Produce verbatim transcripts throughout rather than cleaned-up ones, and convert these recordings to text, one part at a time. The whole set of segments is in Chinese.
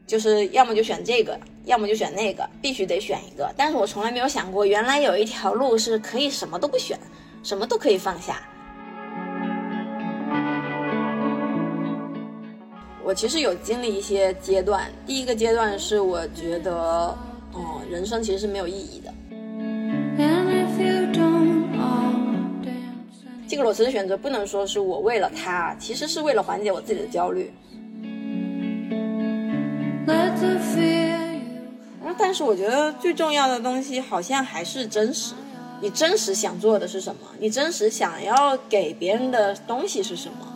就是要么就选这个，要么就选那个，必须得选一个。但是我从来没有想过，原来有一条路是可以什么都不选，什么都可以放下。我其实有经历一些阶段，第一个阶段是我觉得，嗯，人生其实是没有意义的。这个裸辞的选择不能说是我为了他，其实是为了缓解我自己的焦虑。但是我觉得最重要的东西好像还是真实。你真实想做的是什么？你真实想要给别人的东西是什么？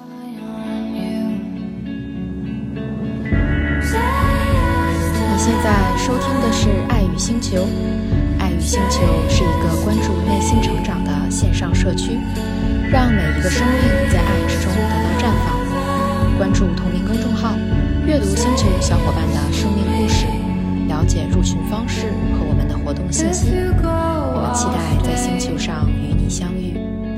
你现在收听的是爱与星球。爱与星球是一个关注内心成长的线上社区，让每一个生命在爱之中得到绽放。关注同名公众号，阅读星球小伙伴的生命故事，了解入群方式和我们的活动信息。我们期待在星球上与你相遇。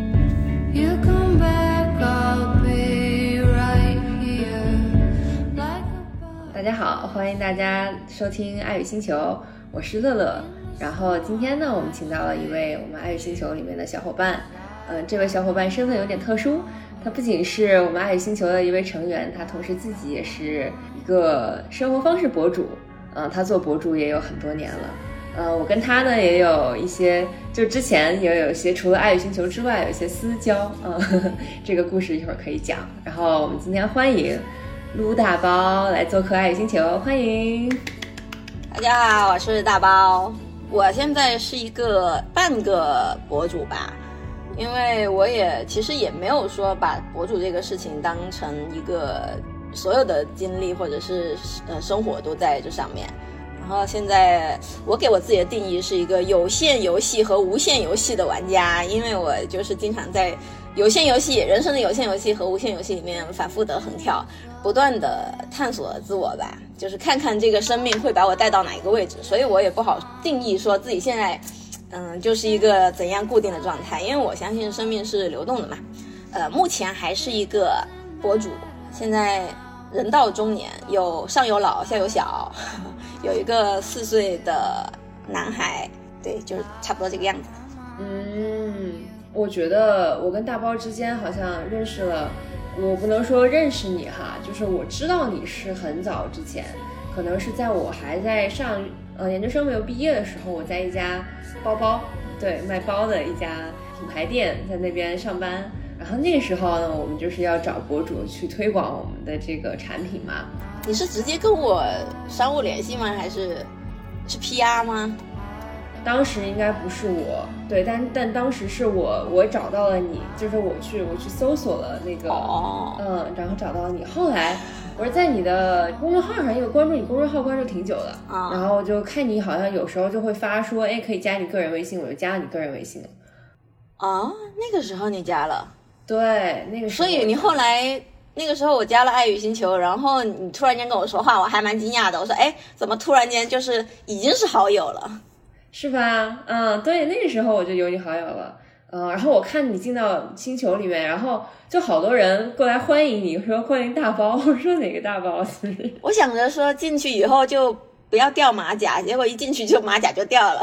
大家好，欢迎大家收听爱与星球，我是乐乐。然后今天呢，我们请到了一位我们爱与星球里面的小伙伴，呃，这位小伙伴身份有点特殊，他不仅是我们爱与星球的一位成员，他同时自己也是一个生活方式博主，嗯、呃，他做博主也有很多年了。呃，我跟他呢也有一些，就之前也有一些除了爱与星球之外有一些私交，嗯、呃，这个故事一会儿可以讲。然后我们今天欢迎撸大包来做客爱与星球，欢迎。 大家好，我是大包。我现在是一个半个博主吧，因为我也其实也没有说把博主这个事情当成一个所有的精力或者是呃生活都在这上面。然后现在我给我自己的定义是一个有限游戏和无限游戏的玩家，因为我就是经常在有限游戏、人生的有限游戏和无限游戏里面反复的横跳，不断的探索自我吧，就是看看这个生命会把我带到哪一个位置，所以我也不好定义说自己现在嗯就是一个怎样固定的状态，因为我相信生命是流动的嘛。呃，目前还是一个博主，现在人到中年，有上有老下有小，有一个四岁的男孩，对，就是差不多这个样子。 嗯，我觉得我跟大包之间好像认识了，我不能说认识你哈，就是我知道你是很早之前，可能是在我还在上呃研究生没有毕业的时候，我在一家包包，对，卖包的一家品牌店，在那边上班。然后那时候呢，我们就是要找博主去推广我们的这个产品嘛。 你是直接跟我商务联系吗？还是是 P R 吗？ 当时应该不是我，对，但但当时是我，我找到了你，就是我去我去搜索了那个，哦、嗯，然后找到了你。后来我是在你的公众号上，因为关注你公众号关注挺久的，哦、然后就看你好像有时候就会发说，哎，可以加你个人微信，我就加了你个人微信了。 哦，那个时候你加了？ 对，那个时候。 所以你后来那个时候我加了爱与星球，然后你突然间跟我说话，我还蛮惊讶的。我说，哎，怎么突然间就是已经是好友了？ 是吧？嗯，对，那个时候我就有你好友了。嗯，然后我看你进到星球里面，然后就好多人过来欢迎你，说欢迎大包。我说哪个大包？ 我想着说进去以后就不要掉马甲，结果一进去就马甲就掉了。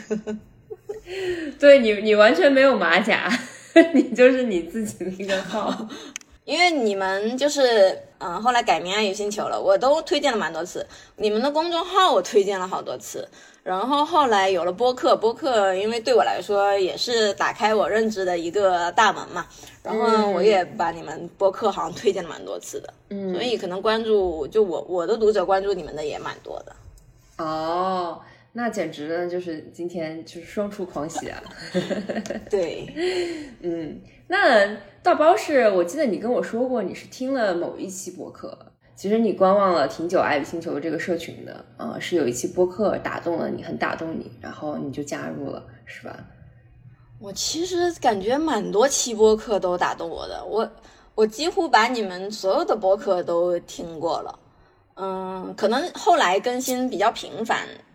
对，你你完全没有马甲，你就是你自己的一个号。 因为你们就是嗯，后来改名爱与星球了，我都推荐了蛮多次。你们的公众号我推荐了好多次，然后后来有了播客，播客因为对我来说也是打开我认知的一个大门嘛，然后我也把你们播客好像推荐了蛮多次的，嗯，所以可能关注就我我的读者关注你们的也蛮多的。 哦，那简直呢就是今天就是双出狂喜啊。 对， 嗯，那大包是我记得你跟我说过你是听了某一期播客，其实你观望了挺久爱与星球这个社群的，呃，是有一期播客打动了你，很打动你，然后你就加入了，是吧？ 我其实感觉蛮多期播客都打动我的，我我几乎把你们所有的播客都听过了，嗯，可能后来更新比较频繁，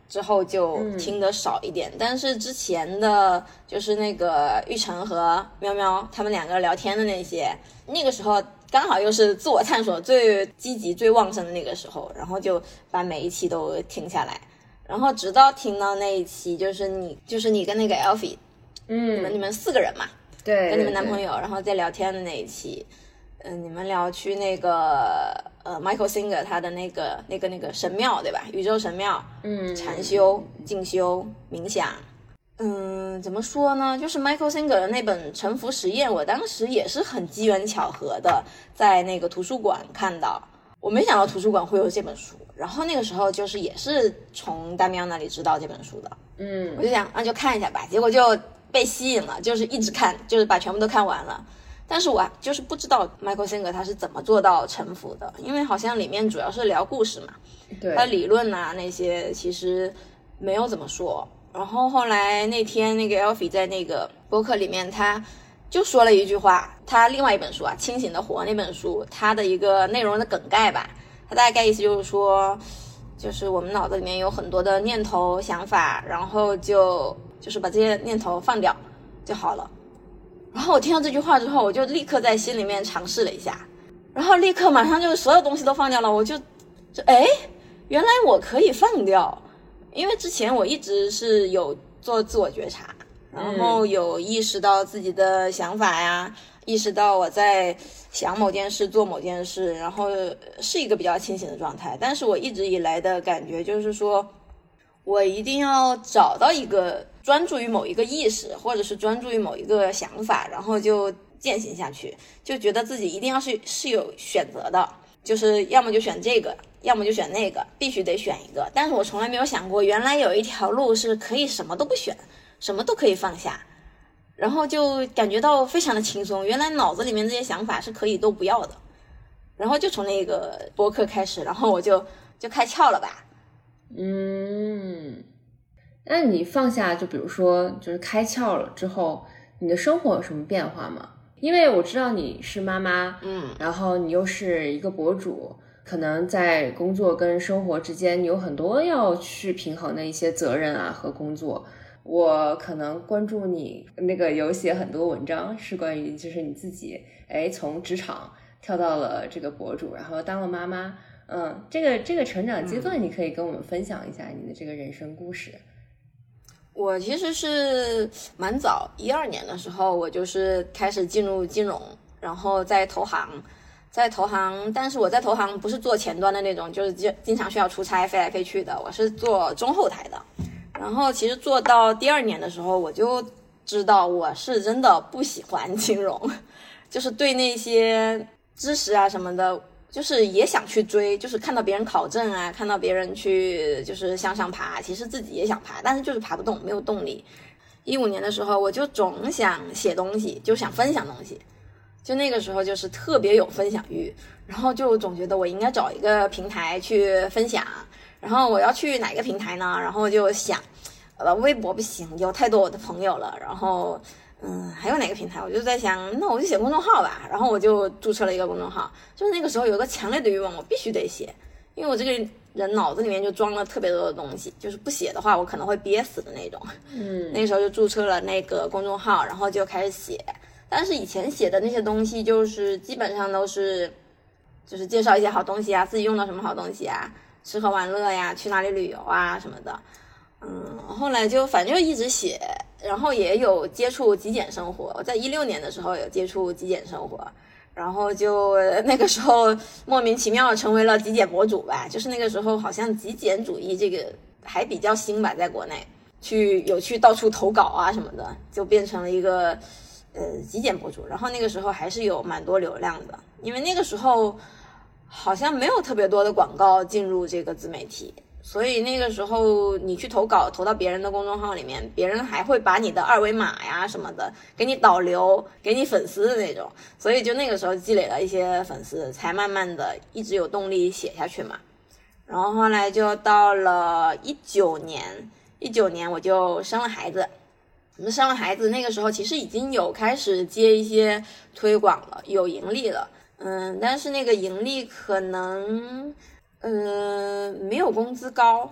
之后就听得少一点、嗯、但是之前的就是那个玉成和喵喵他们两个聊天的那些，那个时候刚好又是自我探索最积极最旺盛的那个时候，然后就把每一期都听下来，然后直到听到那一期就是你就是你跟那个 Elfie 嗯，你们你们四个人嘛， 对， 跟你们男朋友然后在聊天的那一期，嗯、呃，你们聊去那个呃 Michael Singer 他的那个那个那个神庙对吧，宇宙神庙，嗯，禅修静修冥想，嗯，怎么说呢，就是 Michael Singer 的那本沉浮实验，我当时也是很机缘巧合的在那个图书馆看到，我没想到图书馆会有这本书，然后那个时候就是也是从大喵那里知道这本书的，嗯，我就想那就看一下吧，结果就被吸引了，就是一直看，就是把全部都看完了。但是我就是不知道 Michael Singer 他是怎么做到沉浮的，因为好像里面主要是聊故事嘛，对，他理论啊那些其实没有怎么说。然后后来那天那个 Elfie 在那个播客里面他就说了一句话，他另外一本书啊《清醒的活》那本书他的一个内容的梗概吧，他大概意思就是说，就是我们脑子里面有很多的念头想法，然后就就是把这些念头放掉就好了。然后我听到这句话之后，我就立刻在心里面尝试了一下，然后立刻马上就所有东西都放掉了，我就就哎，原来我可以放掉。因为之前我一直是有做自我觉察，然后有意识到自己的想法呀、嗯、意识到我在想某件事做某件事，然后是一个比较清醒的状态。但是我一直以来的感觉就是说，我一定要找到一个专注于某一个意识，或者是专注于某一个想法，然后就践行下去，就觉得自己一定要是是有选择的，就是要么就选这个，要么就选那个，必须得选一个。但是我从来没有想过，原来有一条路是可以什么都不选，什么都可以放下，然后就感觉到非常的轻松。原来脑子里面这些想法是可以都不要的。然后就从那个播客开始，然后我就就开窍了吧。 嗯，那你放下，就比如说就是开窍了之后，你的生活有什么变化吗？因为我知道你是妈妈，嗯，然后你又是一个博主，可能在工作跟生活之间，你有很多要去平衡的一些责任啊和工作。我可能关注你那个有写很多文章，是关于就是你自己，哎，从职场跳到了这个博主，然后当了妈妈，嗯，这个这个成长阶段，你可以跟我们分享一下你的这个人生故事。 我其实是蛮早，一二年的时候，我就是开始进入金融，然后在投行，在投行，但是我在投行不是做前端的那种，就是经常需要出差飞来飞去的，我是做中后台的。然后其实做到第二年的时候，我就知道我是真的不喜欢金融，就是对那些知识啊什么的，就是也想去追，就是看到别人考证啊，看到别人去就是向上爬，其实自己也想爬，但是就是爬不动，没有动力。一五年的时候，我就总想写东西，就想分享东西，就那个时候就是特别有分享欲，然后就总觉得我应该找一个平台去分享。然后我要去哪个平台呢？然后就想，呃，微博不行，有太多我的朋友了。然后，嗯，还有哪个平台？我就在想，那我就写公众号吧。然后我就注册了一个公众号。就是那个时候有一个强烈的欲望，我必须得写，因为我这个人脑子里面就装了特别多的东西，就是不写的话，我可能会憋死的那种。嗯，那个时候就注册了那个公众号，然后就开始写。但是以前写的那些东西，就是基本上都是，就是介绍一些好东西啊，自己用到什么好东西啊。吃喝玩乐呀，去哪里旅游啊什么的，嗯，后来就反正就一直写，然后也有接触极简生活。我在一六年的时候有接触极简生活，然后就那个时候莫名其妙成为了极简博主吧。就是那个时候好像极简主义这个还比较新吧，在国内去有去到处投稿啊什么的，就变成了一个呃极简博主。然后那个时候还是有蛮多流量的，因为那个时候好像没有特别多的广告进入这个自媒体，所以那个时候你去投稿投到别人的公众号里面，别人还会把你的二维码呀什么的给你导流，给你粉丝的那种，所以就那个时候积累了一些粉丝，才慢慢的一直有动力写下去嘛。然后后来就到了一九年，一九年我就生了孩子。我们生了孩子那个时候其实已经有开始接一些推广了，有盈利了。嗯，但是那个盈利可能，呃，没有工资高，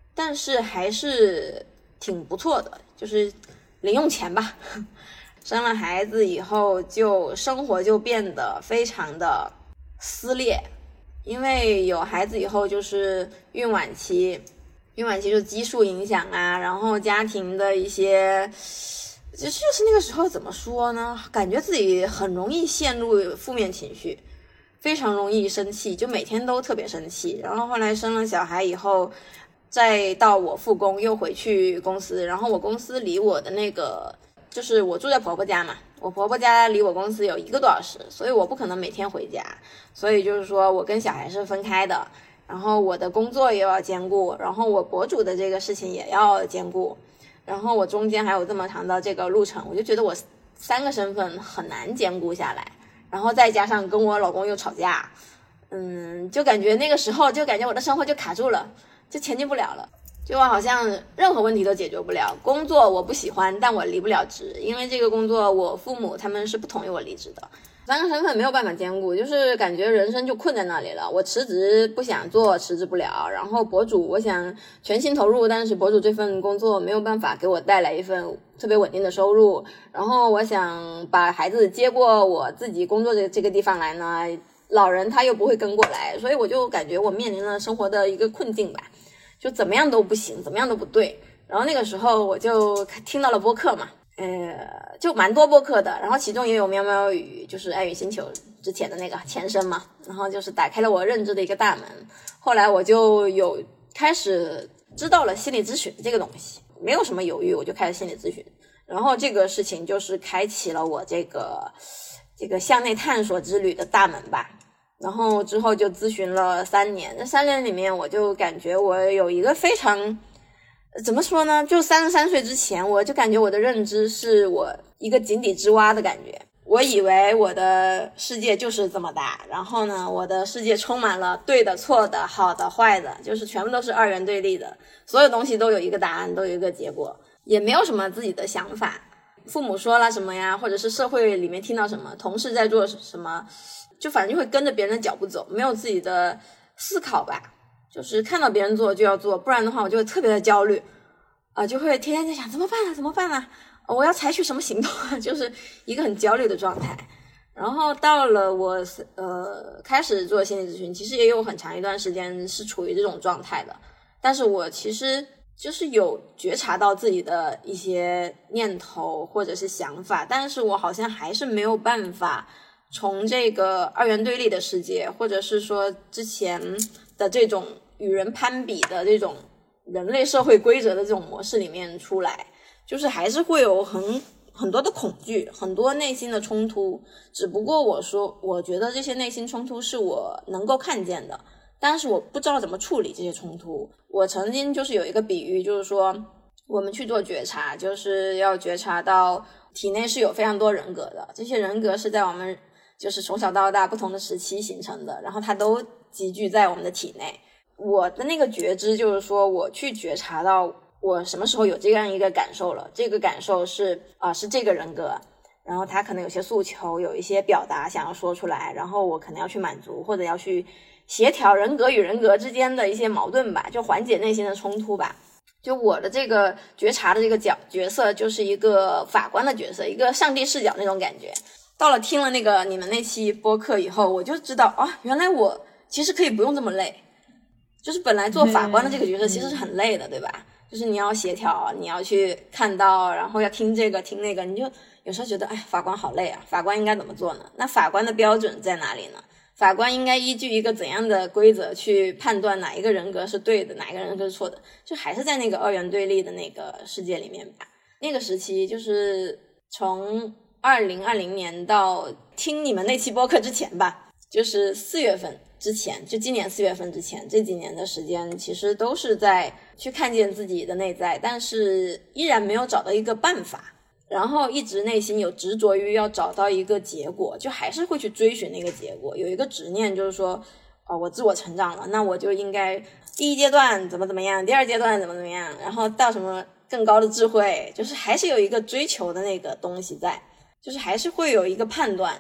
但是还是挺不错的，就是零用钱吧。生了孩子以后就生活就变得非常的撕裂，因为有孩子以后就是孕晚期，孕晚期就是激素影响啊，然后家庭的一些就就是那个时候怎么说呢，感觉自己很容易陷入负面情绪，非常容易生气，就每天都特别生气。然后后来生了小孩以后，再到我复工又回去公司，然后我公司离我的那个就是我住在婆婆家嘛，我婆婆家离我公司有一个多小时，所以我不可能每天回家，所以就是说我跟小孩是分开的，然后我的工作也要兼顾，然后我博主的这个事情也要兼顾，然后我中间还有这么长的这个路程，我就觉得我三个身份很难兼顾下来，然后再加上跟我老公又吵架，嗯，就感觉那个时候就感觉我的生活就卡住了，就前进不了了，就好像任何问题都解决不了。工作我不喜欢，但我离不了职，因为这个工作我父母他们是不同意我离职的。三个身份没有办法兼顾，就是感觉人生就困在那里了。我辞职不想做，辞职不了，然后博主我想全心投入，但是博主这份工作没有办法给我带来一份特别稳定的收入，然后我想把孩子接过我自己工作的这个地方来呢，老人他又不会跟过来，所以我就感觉我面临了生活的一个困境吧，就怎么样都不行，怎么样都不对。然后那个时候我就听到了播客嘛，呃，就蛮多播客的，然后其中也有喵喵语，就是爱语星球之前的那个前身嘛，然后就是打开了我认知的一个大门。后来我就有开始知道了心理咨询这个东西，没有什么犹豫，我就开始心理咨询。然后这个事情就是开启了我这个这个向内探索之旅的大门吧。然后之后就咨询了三年，这三年里面我就感觉我有一个非常怎么说呢，就三十三岁之前我就感觉我的认知是我一个井底之蛙的感觉，我以为我的世界就是这么大，然后呢我的世界充满了对的错的好的坏的，就是全部都是二元对立的，所有东西都有一个答案，都有一个结果，也没有什么自己的想法，父母说了什么呀，或者是社会里面听到什么，同事在做什么，就反正就会跟着别人的脚步走，没有自己的思考吧，就是看到别人做就要做，不然的话我就会特别的焦虑啊、呃，就会天天在想怎么办啊怎么办啊，我要采取什么行动啊，就是一个很焦虑的状态。然后到了我呃开始做心理咨询，其实也有很长一段时间是处于这种状态的，但是我其实就是有觉察到自己的一些念头或者是想法，但是我好像还是没有办法从这个二元对立的世界，或者是说之前的这种与人攀比的这种人类社会规则的这种模式里面出来，就是还是会有很很多的恐惧，很多内心的冲突。只不过我说我觉得这些内心冲突是我能够看见的，但是我不知道怎么处理这些冲突。我曾经就是有一个比喻，就是说我们去做觉察，就是要觉察到体内是有非常多人格的，这些人格是在我们就是从小到大不同的时期形成的，然后它都集聚在我们的体内。我的那个觉知就是说我去觉察到我什么时候有这样一个感受了，这个感受是啊、呃、是这个人格，然后他可能有些诉求，有一些表达想要说出来，然后我可能要去满足，或者要去协调人格与人格之间的一些矛盾吧，就缓解内心的冲突吧。就我的这个觉察的这个角角色就是一个法官的角色，一个上帝视角那种感觉。到了听了那个你们那期播客以后，我就知道啊，原来我其实可以不用这么累，就是本来做法官的这个角色其实是很累的，对吧？就是你要协调，你要去看到，然后要听这个听那个，你就有时候觉得哎，法官好累啊，法官应该怎么做呢？那法官的标准在哪里呢？法官应该依据一个怎样的规则去判断哪一个人格是对的，哪一个人格是错的？就还是在那个二元对立的那个世界里面吧。那个时期就是从二零二零年到听你们那期播客之前吧，就是四月份之前，就今年四月份之前，这几年的时间其实都是在去看见自己的内在，但是依然没有找到一个办法，然后一直内心有执着于要找到一个结果，就还是会去追寻那个结果，有一个执念，就是说哦，我自我成长了，那我就应该第一阶段怎么怎么样，第二阶段怎么怎么样，然后到什么更高的智慧，就是还是有一个追求的那个东西在，就是还是会有一个判断。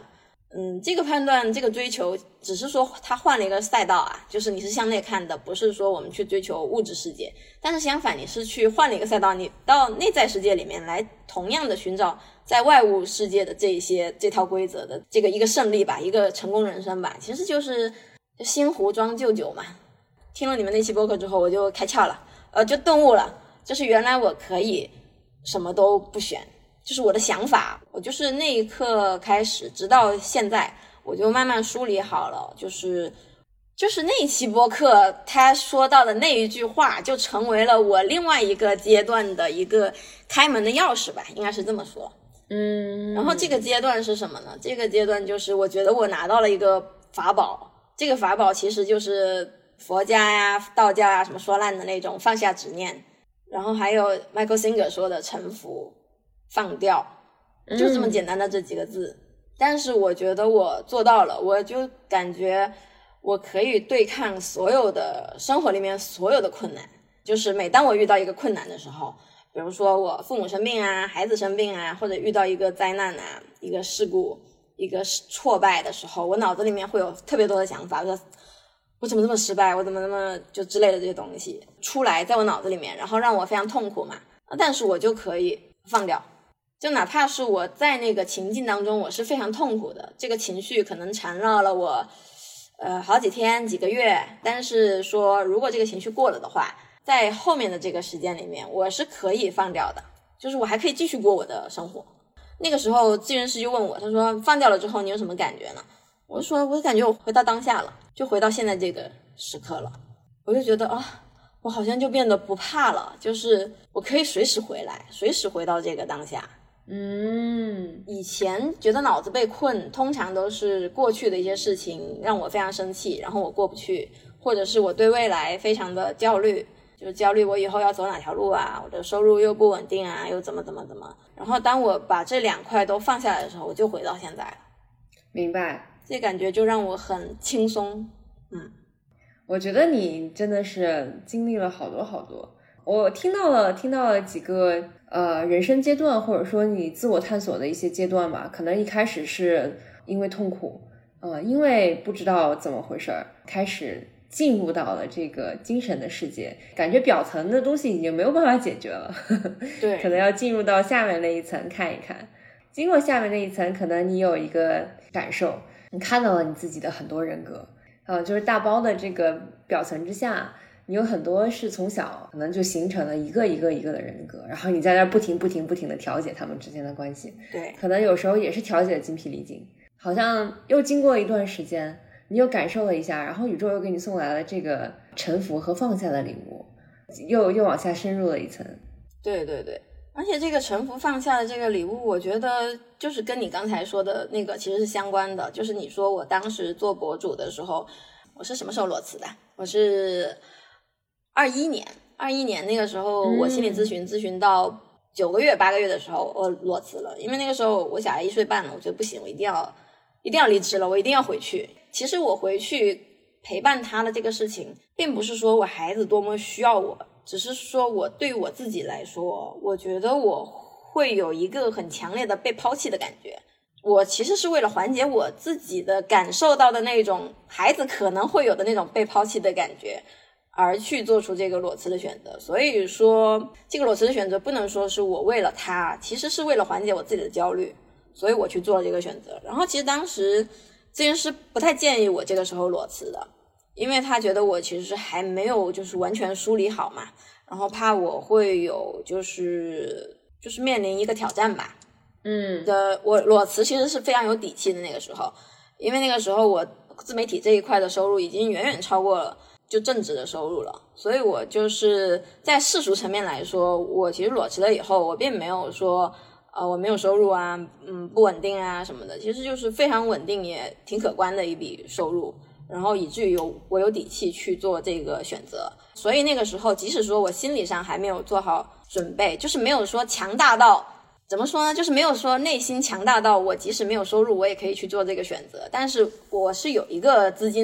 嗯，这个判断这个追求只是说他换了一个赛道啊，就是你是向内看的，不是说我们去追求物质世界，但是相反你是去换了一个赛道，你到内在世界里面来同样的寻找在外物世界的这一些这套规则的这个一个胜利吧，一个成功人生吧，其实就是新壶装旧酒嘛。听了你们那期播客之后我就开窍了，呃，就顿悟了，就是原来我可以什么都不选，就是我的想法，我就是那一刻开始直到现在我就慢慢梳理好了，就是就是那一期播客他说到的那一句话就成为了我另外一个阶段的一个开门的钥匙吧，应该是这么说。 嗯， 然后这个阶段是什么呢？这个阶段就是我觉得我拿到了一个法宝，这个法宝其实就是佛家呀道教呀什么说烂的那种放下执念，然后还有 Michael Singer 说的臣服放掉，就这么简单的这几个字、嗯、但是我觉得我做到了，我就感觉我可以对抗所有的生活里面所有的困难，就是每当我遇到一个困难的时候，比如说我父母生病啊，孩子生病啊，或者遇到一个灾难啊，一个事故，一个挫败的时候，我脑子里面会有特别多的想法，说我怎么这么失败，我怎么那么就之类的这些东西出来在我脑子里面，然后让我非常痛苦嘛。但是我就可以放掉，就哪怕是我在那个情境当中我是非常痛苦的，这个情绪可能缠绕了我呃好几天几个月，但是说如果这个情绪过了的话，在后面的这个时间里面我是可以放掉的，就是我还可以继续过我的生活。那个时候咨询师就问我，他说放掉了之后你有什么感觉呢？我就说我感觉我回到当下了，就回到现在这个时刻了，我就觉得啊，我好像就变得不怕了，就是我可以随时回来，随时回到这个当下。 嗯， 以前觉得脑子被困，通常都是过去的一些事情让我非常生气，然后我过不去，或者是我对未来非常的焦虑，就是焦虑我以后要走哪条路啊，我的收入又不稳定啊，又怎么怎么怎么。然后当我把这两块都放下来的时候，我就回到现在了。 明白， 这感觉就让我很轻松。嗯， 我觉得你真的是经历了好多好多。我听到了听到了几个呃人生阶段，或者说你自我探索的一些阶段吧。可能一开始是因为痛苦，呃，因为不知道怎么回事儿，开始进入到了这个精神的世界，感觉表层的东西已经没有办法解决了。 对， 可能要进入到下面那一层看一看。经过下面那一层，可能你有一个感受，你看到了你自己的很多人格，呃，就是大包的这个表层之下，你有很多是从小可能就形成了一个一个一个的人格，然后你在那不停不停不停的调节他们之间的关系。 对， 可能有时候也是调节的精疲力尽，好像又经过一段时间，你又感受了一下，然后宇宙又给你送来了这个臣服和放下的礼物，又又往下深入了一层。 对对对，而且这个臣服放下的这个礼物，我觉得就是跟你刚才说的那个其实是相关的。就是你说我当时做博主的时候，我是什么时候裸辞的？我是二一年，二一年那个时候我心理咨询、嗯、咨询到九个月八个月的时候我裸辞了，因为那个时候我小孩一岁半了，我觉得不行，我一定要一定要离职了，我一定要回去。其实我回去陪伴他的这个事情，并不是说我孩子多么需要我，只是说我对我自己来说，我觉得我会有一个很强烈的被抛弃的感觉。我其实是为了缓解我自己的感受到的那种孩子可能会有的那种被抛弃的感觉，而去做出这个裸辞的选择。所以说这个裸辞的选择不能说是我为了他，其实是为了缓解我自己的焦虑，所以我去做了这个选择。然后其实当时咨询师不太建议我这个时候裸辞的，因为他觉得我其实还没有就是完全梳理好嘛，然后怕我会有就是就是面临一个挑战吧。 嗯的，我裸辞其实是非常有底气的那个时候，因为那个时候我自媒体这一块的收入已经远远超过了就正职的收入了，所以我就是在世俗层面来说，我其实裸辞了以后，我并没有说呃我没有收入啊，嗯不稳定啊什么的，其实就是非常稳定也挺可观的一笔收入，然后以至于有我有底气去做这个选择。所以那个时候即使说我心理上还没有做好准备，就是没有说强大到怎么说呢，就是没有说内心强大到我即使没有收入我也可以去做这个选择，但是我是有一个资金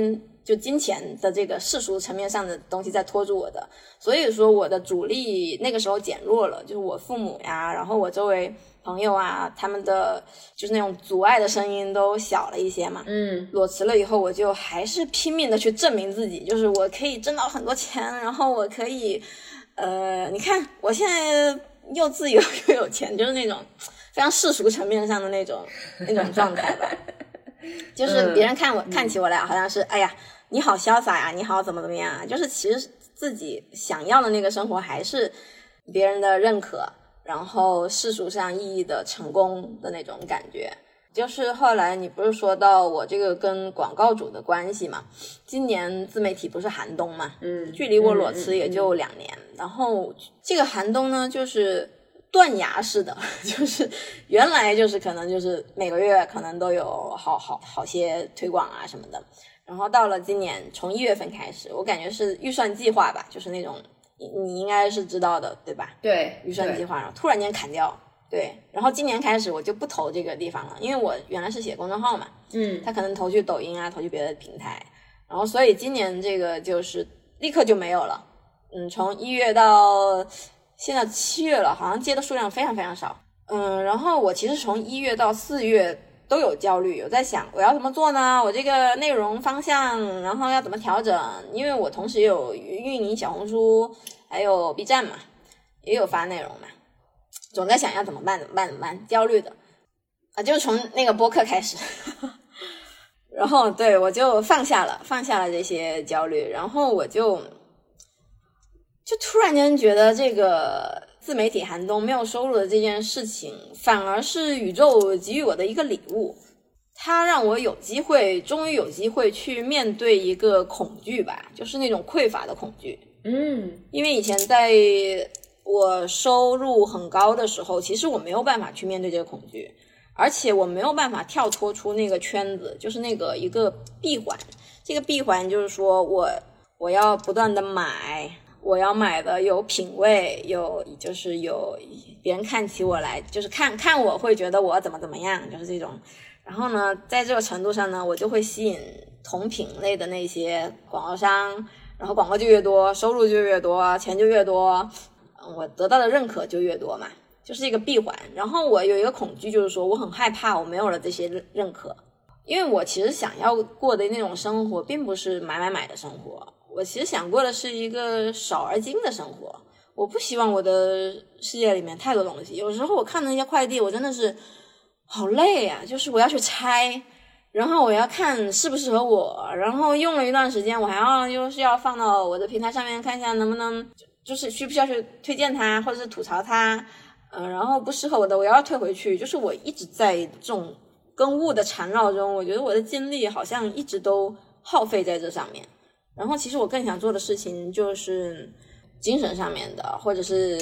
就金钱的这个世俗层面上的东西在拖住我的，所以说我的阻力那个时候减弱了，就是我父母呀，然后我周围朋友啊，他们的就是那种阻碍的声音都小了一些嘛。 嗯， 裸辞了以后，我就还是拼命的去证明自己，就是我可以挣到很多钱，然后我可以，呃，你看我现在又自由又有钱，就是那种非常世俗层面上的那种那种状态吧。就是别人看我、嗯、看起我来好像是，哎呀，你好潇洒呀，你好怎么怎么样啊，就是其实自己想要的那个生活还是别人的认可，然后世俗上意义的成功的那种感觉。就是后来你不是说到我这个跟广告主的关系嘛，今年自媒体不是寒冬嘛， 嗯， 距离我裸辞也就两年、嗯嗯嗯、然后这个寒冬呢就是断崖式的，就是原来就是可能就是每个月可能都有好好好些推广啊什么的，然后到了今年从一月份开始，我感觉是预算计划吧，就是那种你你应该是知道的对吧？ 对， 预算计划，然后突然间砍掉，对，然后今年开始我就不投这个地方了，因为我原来是写公众号嘛， 嗯， 他可能投去抖音啊，投去别的平台，然后所以今年这个就是立刻就没有了，嗯，从一月到现在七月了，好像接的数量非常非常少。嗯，然后我其实从一月到四月都有焦虑，有在想我要怎么做呢？我这个内容方向，然后要怎么调整？因为我同时也有运营小红书，还有 B 站嘛，也有发内容嘛，总在想要怎么办怎么办怎么办，焦虑的啊，就是从那个播客开始。然后对我就放下了，放下了这些焦虑，然后我就。就突然间觉得这个自媒体寒冬没有收入的这件事情，反而是宇宙给予我的一个礼物。它让我有机会，终于有机会去面对一个恐惧吧，就是那种匮乏的恐惧。 嗯， 因为以前在我收入很高的时候，其实我没有办法去面对这个恐惧，而且我没有办法跳脱出那个圈子，就是那个一个闭环。这个闭环就是说我我要不断的买。我要买的有品位，有就是有别人看起我来，就是看看我会觉得我怎么怎么样，就是这种。然后呢，在这个程度上呢，我就会吸引同品类的那些广告商，然后广告就越多，收入就越多，钱就越多，我得到的认可就越多嘛，就是一个闭环。然后我有一个恐惧，就是说我很害怕我没有了这些认可，因为我其实想要过的那种生活并不是买买买的生活。我其实想过的是一个少而精的生活，我不希望我的世界里面太多东西。有时候我看那些快递，我真的是好累啊，就是我要去拆，然后我要看适不适合我，然后用了一段时间，我还要又是要放到我的平台上面看一下能不能，就是需不需要去推荐它，或者是吐槽它，嗯、呃，然后不适合我的我要退回去，就是我一直在这种跟物的缠绕中，我觉得我的精力好像一直都耗费在这上面。然后其实我更想做的事情就是精神上面的，或者是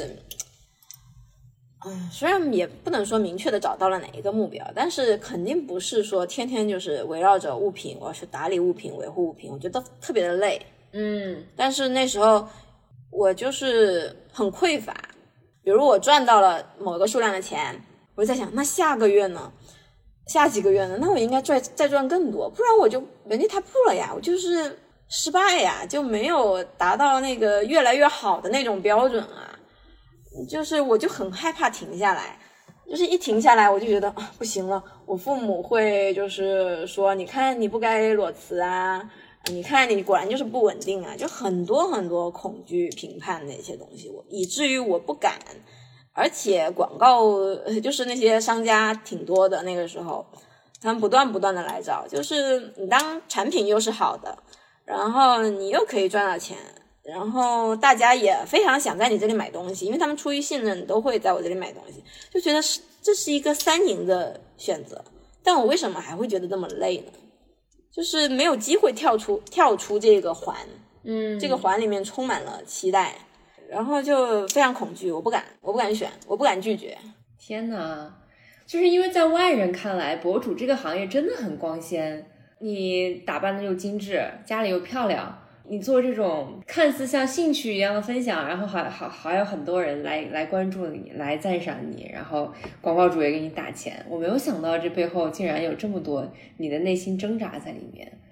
嗯，虽然也不能说明确的找到了哪一个目标，但是肯定不是说天天就是围绕着物品，我要去打理物品维护物品，我觉得特别的累。 嗯， 但是那时候我就是很匮乏，比如我赚到了某个数量的钱，我就在想那下个月呢，下几个月呢，那我应该再再赚更多，不然我就原地踏步了呀，我就是失败呀，就没有达到那个越来越好的那种标准啊，就是我就很害怕停下来，就是一停下来我就觉得啊不行了，我父母会就是说你看你不该裸辞啊，你看你果然就是不稳定啊，就很多很多恐惧评判那些东西，我以至于我不敢。而且广告就是那些商家挺多的，那个时候他们不断不断的来找，就是你当产品又是好的，然后你又可以赚到钱，然后大家也非常想在你这里买东西，因为他们出于信任都会在我这里买东西，就觉得是这是一个三赢的选择。但我为什么还会觉得这么累呢？就是没有机会跳出跳出这个环， 嗯， 这个环里面充满了期待，然后就非常恐惧，我不敢我不敢选，我不敢拒绝。 天哪，就是因为在外人看来博主这个行业真的很光鲜，你打扮的又精致，家里又漂亮，你做这种看似像兴趣一样的分享，然后还还还有很多人来来关注你，来赞赏你，然后广告主也给你打钱。我没有想到这背后竟然有这么多你的内心挣扎在里面。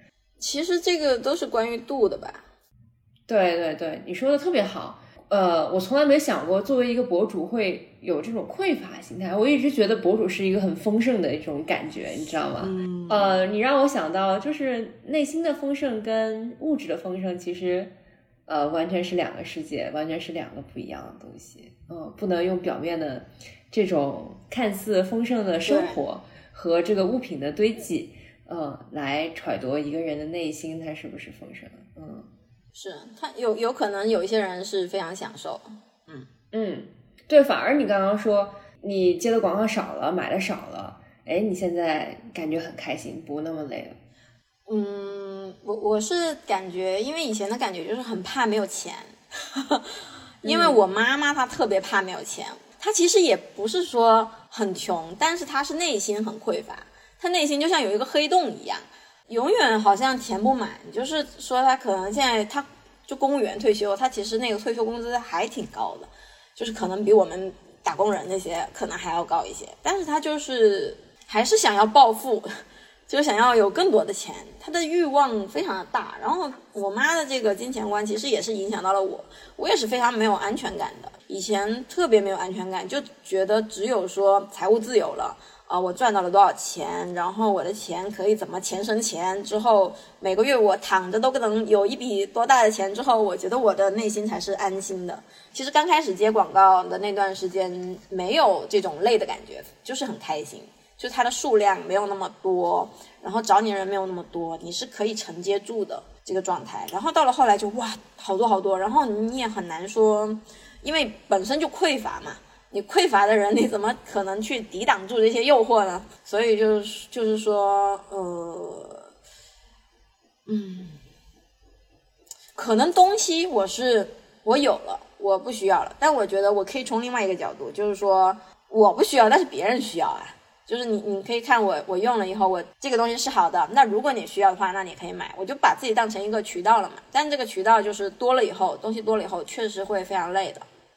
其实这个都是关于度的吧。 对对对，你说的特别好。呃，我从来没想过作为一个博主会有这种匮乏心态，我一直觉得博主是一个很丰盛的一种感觉，你知道吗？嗯、呃，你让我想到就是内心的丰盛跟物质的丰盛其实呃完全是两个世界，完全是两个不一样的东西。嗯、呃，不能用表面的这种看似丰盛的生活和这个物品的堆积呃来揣度一个人的内心他是不是丰盛。嗯， 是他有有可能有一些人是非常享受。 嗯嗯，对，反而你刚刚说你接的广告少了，买的少了，哎，你现在感觉很开心，不那么累了。 嗯，我我是感觉，因为以前的感觉就是很怕没有钱，因为我妈妈她特别怕没有钱，她其实也不是说很穷，但是她是内心很匮乏，她内心就像有一个黑洞一样，永远好像填不满。就是说她可能现在她就公务员退休，她其实那个退休工资还挺高的，就是可能比我们打工人那些可能还要高一些，但是她就是还是想要暴富，就想要有更多的钱，她的欲望非常的大。然后我妈的这个金钱观其实也是影响到了我，我也是非常没有安全感的，以前特别没有安全感，就觉得只有说财务自由了啊、呃，我赚到了多少钱，然后我的钱可以怎么钱生钱，之后每个月我躺着都能有一笔多大的钱，之后我觉得我的内心才是安心的。其实刚开始接广告的那段时间没有这种累的感觉，就是很开心，就是它的数量没有那么多，然后找你人没有那么多，你是可以承接住的这个状态。然后到了后来就哇好多好多，然后你也很难说，因为本身就匮乏嘛，你匮乏的人你怎么可能去抵挡住这些诱惑呢？所以就是就是说呃嗯可能东西我是我有了，我不需要了，但我觉得我可以从另外一个角度，就是说我不需要，但是别人需要啊。就是你你可以看我我用了以后，我这个东西是好的，那如果你需要的话，那你可以买，我就把自己当成一个渠道了嘛。但这个渠道就是多了以后，东西多了以后确实会非常累的。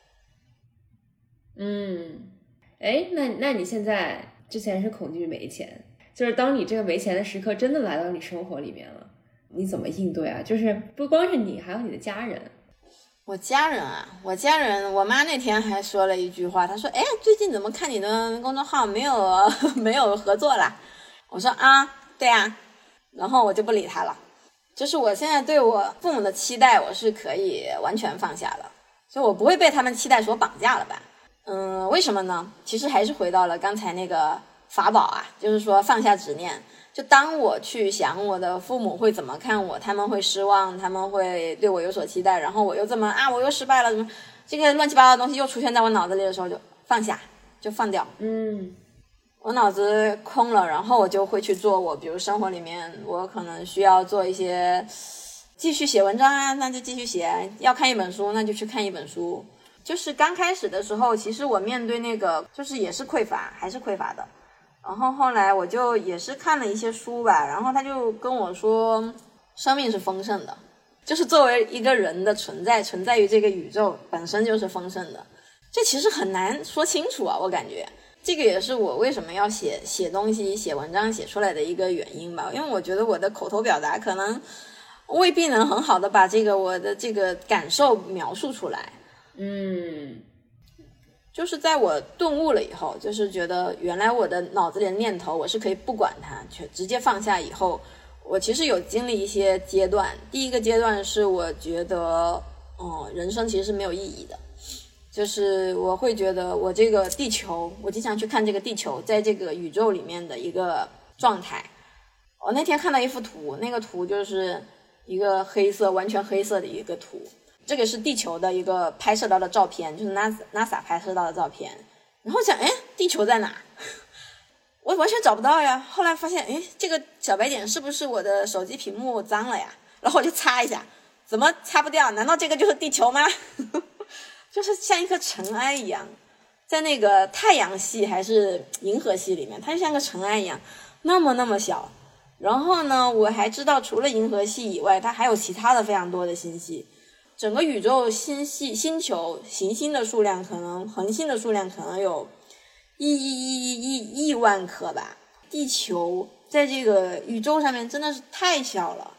嗯，哎，那那你现在之前是恐惧没钱，就是当你这个没钱的时刻真的来到你生活里面了，你怎么应对啊？就是不光是你，还有你的家人。 我家人啊，我家人，我妈那天还说了一句话，她说：“哎，最近怎么看你的公众号没有没有合作啦？”我说：“啊，对啊。”然后我就不理她了。就是我现在对我父母的期待，我是可以完全放下了，就我不会被他们期待所绑架了吧？嗯，为什么呢？其实还是回到了刚才那个法宝啊，就是说放下执念。就当我去想我的父母会怎么看我，他们会失望，他们会对我有所期待，然后我又这么啊，我又失败了，怎么这个乱七八糟的东西又出现在我脑子里的时候，就放下，就放掉。 嗯， 我脑子空了，然后我就会去做我，比如生活里面我可能需要做一些继续写文章啊，那就继续写；要看一本书，那就去看一本书。就是刚开始的时候，其实我面对那个就是也是匮乏，还是匮乏的。然后后来我就也是看了一些书吧，然后他就跟我说生命是丰盛的，就是作为一个人的存在，存在于这个宇宙本身就是丰盛的。这其实很难说清楚啊，我感觉这个也是我为什么要写写东西写文章写出来的一个原因吧，因为我觉得我的口头表达可能未必能很好的把这个我的这个感受描述出来。 嗯， 就是在我顿悟了以后，就是觉得原来我的脑子里的念头我是可以不管它，就直接放下以后，我其实有经历一些阶段。第一个阶段是我觉得哦，人生其实是没有意义的，就是我会觉得我这个地球，我经常去看这个地球在这个宇宙里面的一个状态。我那天看到一幅图，那个图就是一个黑色完全黑色的一个图，这个是地球的一个拍摄到的照片，就是 NASA, NASA 拍摄到的照片。然后想，哎，地球在哪？我完全找不到呀。后来发现，哎，这个小白点是不是我的手机屏幕脏了呀？然后我就擦一下，怎么擦不掉？难道这个就是地球吗？就是像一颗尘埃一样，在那个太阳系还是银河系里面，它就像个尘埃一样，那么那么小。然后呢，我还知道除了银河系以外，它还有其他的非常多的星系。整个宇宙星系星球行星的数量可能恒星的数量可能有亿亿亿亿亿亿万颗吧。地球在这个宇宙上面真的是太小了，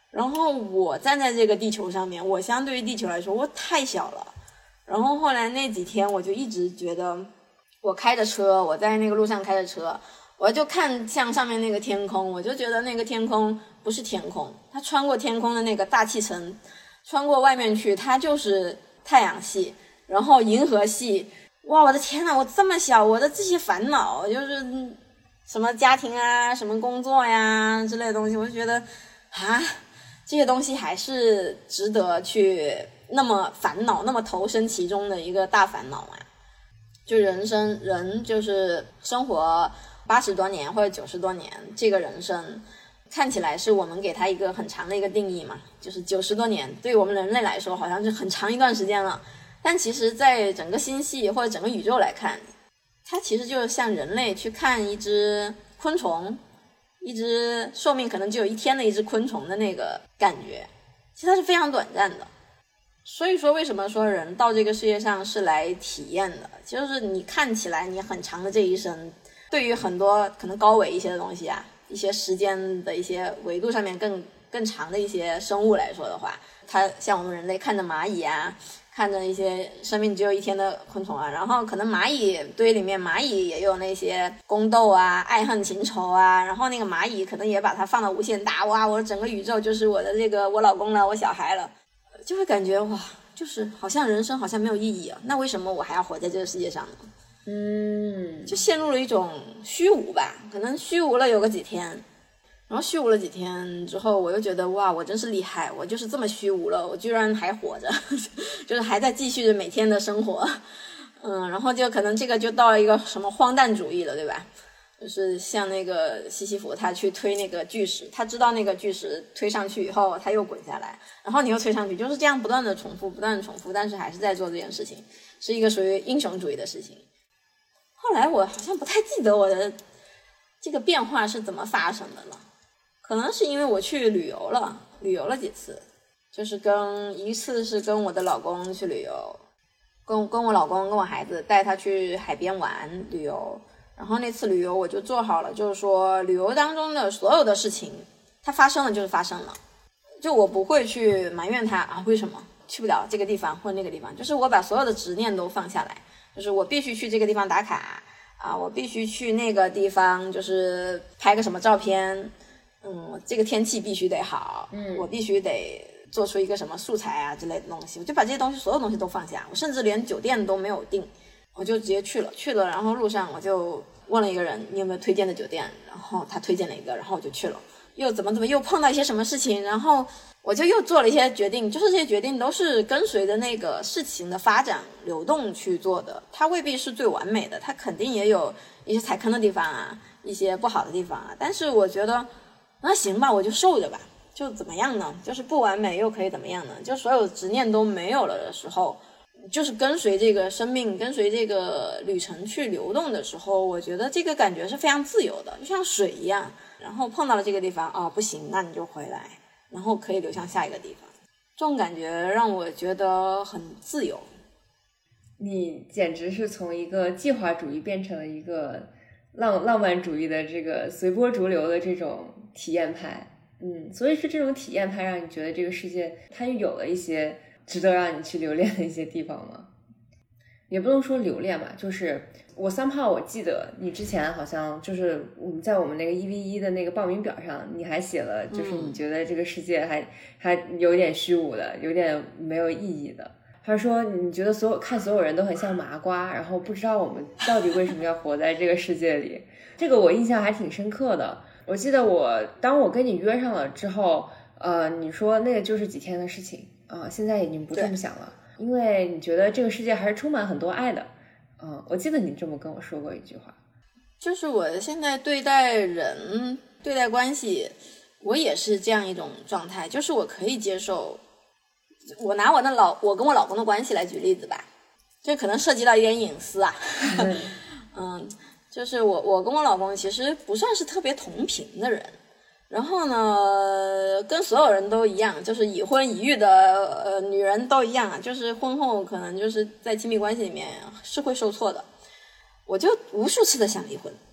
然后我站在这个地球上面，我相对于地球来说我太小了。然后后来那几天我就一直觉得，我开着车，我在那个路上开着车，我就看向上面那个天空，我就觉得那个天空不是天空，它穿过天空的那个大气层，穿过外面去，它就是太阳系，然后银河系。哇，我的天哪，我这么小，我的这些烦恼就是什么家庭啊，什么工作呀之类的东西，我就觉得啊，这些东西还是值得去那么烦恼，那么投身其中的一个大烦恼啊。就人生，人就是生活八十多年或者九十多年，这个人生看起来是我们给它一个很长的一个定义嘛，就是九十多年，对于我们人类来说好像是很长一段时间了。但其实在整个星系或者整个宇宙来看，它其实就像人类去看一只昆虫，一只寿命可能只有一天的一只昆虫的那个感觉，其实它是非常短暂的。所以说为什么说人到这个世界上是来体验的，就是你看起来你很长的这一生，对于很多可能高维一些的东西啊，一些时间的一些维度上面更更长的一些生物来说的话，它像我们人类看着蚂蚁啊，看着一些生命只有一天的昆虫啊，然后可能蚂蚁堆里面蚂蚁也有那些宫斗啊，爱恨情仇啊，然后那个蚂蚁可能也把它放到无限大，哇，我整个宇宙就是我的这个我老公了，我小孩了，就会感觉哇，就是好像人生好像没有意义啊，那为什么我还要活在这个世界上呢？ 嗯， 就陷入了一种虚无吧，可能虚无了有个几天，然后虚无了几天之后，我又觉得哇，我真是厉害，我就是这么虚无了，我居然还活着，就是还在继续着每天的生活。嗯，然后就可能这个就到了一个什么荒诞主义了，对吧？就是像那个西西弗他去推那个巨石，他知道那个巨石推上去以后他又滚下来，然后你又推上去，就是这样不断的重复不断的重复，但是还是在做这件事情，是一个属于英雄主义的事情。后来我好像不太记得我的这个变化是怎么发生的了，可能是因为我去旅游了，旅游了几次，就是跟一次是跟我的老公去旅游，跟跟我老公跟我孩子带他去海边玩旅游，然后那次旅游我就做好了，就是说旅游当中的所有的事情，它发生了就是发生了，就我不会去埋怨他啊为什么去不了这个地方或那个地方，就是我把所有的执念都放下来，就是我必须去这个地方打卡啊，我必须去那个地方就是拍个什么照片，嗯，这个天气必须得好， 嗯， 我必须得做出一个什么素材啊之类的东西，我就把这些东西所有东西都放下，我甚至连酒店都没有订，我就直接去了去了，然后路上我就问了一个人你有没有推荐的酒店，然后他推荐了一个，然后我就去了，又怎么怎么又碰到一些什么事情，然后我就又做了一些决定，就是这些决定都是跟随着那个事情的发展流动去做的，它未必是最完美的，它肯定也有一些踩坑的地方啊，一些不好的地方啊，但是我觉得那行吧，我就受着吧，就怎么样呢，就是不完美又可以怎么样呢，就所有执念都没有了的时候，就是跟随这个生命跟随这个旅程去流动的时候，我觉得这个感觉是非常自由的，就像水一样，然后碰到了这个地方啊、哦，不行，那你就回来，然后可以流向下一个地方，这种感觉让我觉得很自由。 你简直是从一个计划主义变成了一个浪浪漫主义的这个随波逐流的这种体验派。嗯，所以是这种体验派让你觉得这个世界它又有了一些值得让你去留恋的一些地方吗？也不能说留恋吧，就是我somehow我记得你之前好像就是我们在我们那个一 v 一的那个报名表上，你还写了就是你觉得这个世界还、嗯、还有点虚无的，有点没有意义的。他说你觉得所有看所有人都很像麻瓜，然后不知道我们到底为什么要活在这个世界里。这个我印象还挺深刻的。我记得我当我跟你约上了之后，呃，你说那个就是几天的事情啊、呃，现在已经不这么想了，因为你觉得这个世界还是充满很多爱的。嗯、呃，我记得你这么跟我说过一句话， 就是我现在对待人对待关系，我也是这样一种状态，就是我可以接受。我拿我的老我跟我老公的关系来举例子吧，这可能涉及到一点隐私啊。嗯，就是我我跟我老公其实不算是特别同频的人，然后呢跟所有人都一样，就是已婚已育的呃女人都一样啊，就是婚后可能就是在亲密关系里面是会受挫的，我就无数次的想离婚，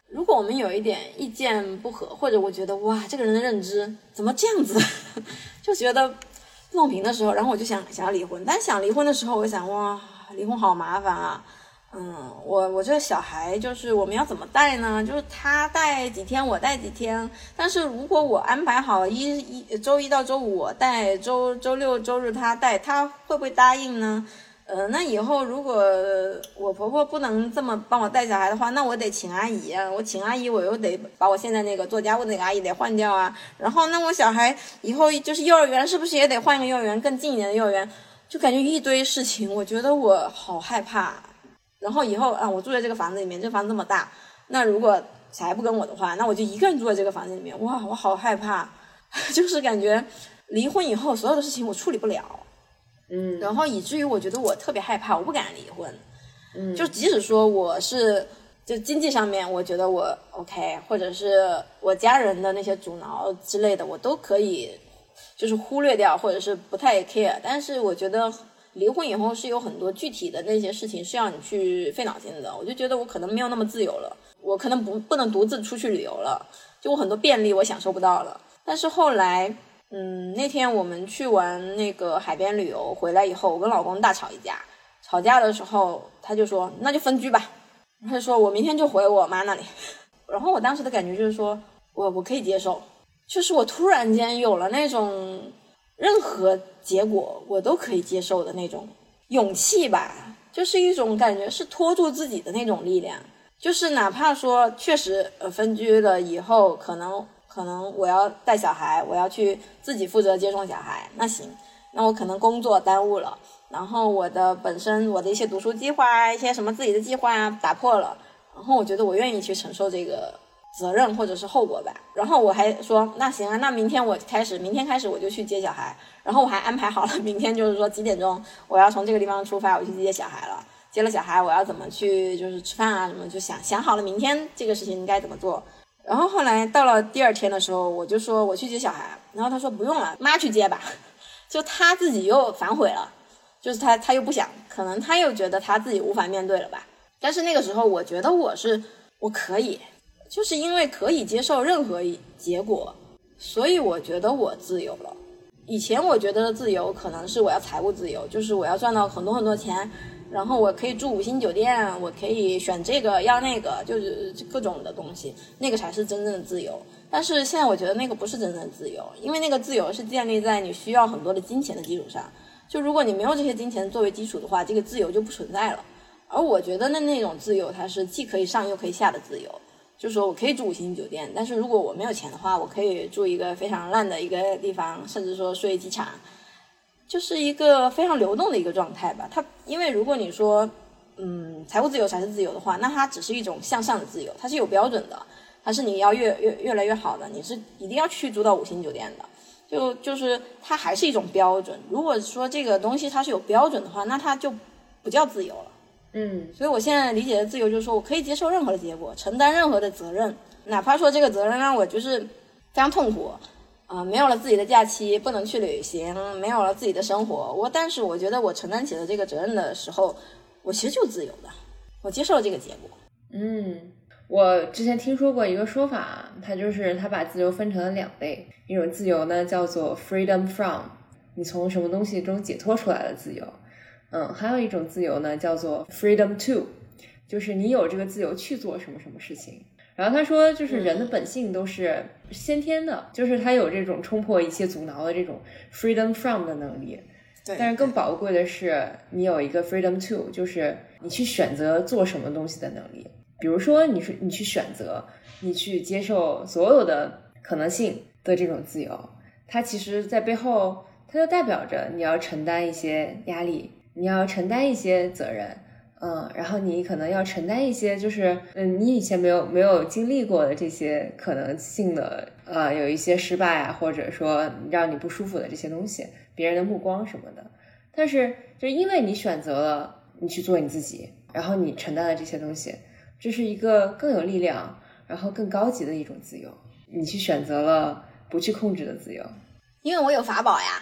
如果我们有一点意见不合，或者我觉得哇这个人的认知怎么这样子就觉得不公平的时候，然后我就想想要离婚。但想离婚的时候我想哇离婚好麻烦啊，嗯，我我这个小孩就是我们要怎么带呢？就是他带几天我带几天，但是如果我安排好一一周一到周五我带，周周六周日他带，他会不会答应呢？呃，那以后如果我婆婆不能这么帮我带小孩的话，那我得请阿姨啊，我请阿姨我又得把我现在那个做家务那个阿姨得换掉啊，然后那我小孩以后就是幼儿园是不是也得换一个幼儿园更近一点的幼儿园，就感觉一堆事情，我觉得我好害怕。然后以后啊，我住在这个房子里面，这个房子这么大，那如果小孩不跟我的话，那我就一个人住在这个房子里面，哇，我好害怕，就是感觉离婚以后所有的事情我处理不了， 嗯， 然后以至于我觉得我特别害怕，我不敢离婚， 嗯， 就即使说我是就经济上面我觉得我 OK， 或者是我家人的那些阻挠之类的，我都可以就是忽略掉，或者是不太 care， 但是我觉得离婚以后是有很多具体的那些事情是要你去费脑筋的，我就觉得我可能没有那么自由了，我可能不不能独自出去旅游了，就我很多便利我享受不到了。但是后来嗯，那天我们去玩那个海边旅游回来以后，我跟老公大吵一架，吵架的时候他就说那就分居吧，他就说我明天就回我妈那里，然后我当时的感觉就是说我我可以接受，就是我突然间有了那种任何结果我都可以接受的那种勇气吧，就是一种感觉是拖住自己的那种力量，就是哪怕说确实呃分居了以后可能可能我要带小孩，我要去自己负责接送小孩，那行，那我可能工作耽误了，然后我的本身我的一些读书计划一些什么自己的计划啊打破了，然后我觉得我愿意去承受这个责任或者是后果吧。然后我还说那行啊，那明天我开始明天开始我就去接小孩，然后我还安排好了明天就是说几点钟我要从这个地方出发，我去接小孩了，接了小孩我要怎么去就是吃饭啊什么，就想想好了明天这个事情应该怎么做。然后后来到了第二天的时候我就说我去接小孩，然后他说不用了，妈去接吧，就他自己又反悔了，就是他他又不想，可能他又觉得他自己无法面对了吧。但是那个时候我觉得我是我可以，就是因为可以接受任何结果，所以我觉得我自由了。以前我觉得的自由可能是我要财务自由，就是我要赚到很多很多钱，然后我可以住五星酒店，我可以选这个要那个，就是各种的东西，那个才是真正的自由。但是现在我觉得那个不是真正的自由，因为那个自由是建立在你需要很多的金钱的基础上，就如果你没有这些金钱作为基础的话，这个自由就不存在了。而我觉得那那种自由它是既可以上又可以下的自由，就是说我可以住五星酒店，但是如果我没有钱的话，我可以住一个非常烂的一个地方，甚至说睡机场，就是一个非常流动的一个状态吧。它因为如果你说嗯财务自由才是自由的话，那它只是一种向上的自由，它是有标准的，它是你要越越越来越好的，你是一定要去住到五星酒店的，就就是它还是一种标准。如果说这个东西它是有标准的话，那它就不叫自由了。 嗯， 所以我现在理解的自由就是说我可以接受任何的结果，承担任何的责任，哪怕说这个责任让我就是非常痛苦啊、呃，没有了自己的假期，不能去旅行，没有了自己的生活，我但是我觉得我承担起了这个责任的时候，我其实就自由的，我接受了这个结果。 嗯，我之前听说过一个说法，它就是它把自由分成了两类，一种自由呢叫做 freedom from， 你从什么东西中解脱出来的自由，嗯，还有一种自由呢叫做 freedom to， 就是你有这个自由去做什么什么事情。然后他说就是人的本性都是先天的、嗯、就是他有这种冲破一切阻挠的这种 freedom from 的能力， 对， 但是更宝贵的是你有一个 freedom to， 就是你去选择做什么东西的能力。比如说你你去选择，你去接受所有的可能性的这种自由，它其实在背后它就代表着你要承担一些压力，你要承担一些责任，嗯，然后你可能要承担一些就是嗯你以前没有没有经历过的这些可能性的呃有一些失败啊，或者说让你不舒服的这些东西，别人的目光什么的。但是就因为你选择了你去做你自己，然后你承担了这些东西，这是一个更有力量然后更高级的一种自由，你去选择了不去控制的自由。 因为我有法宝呀。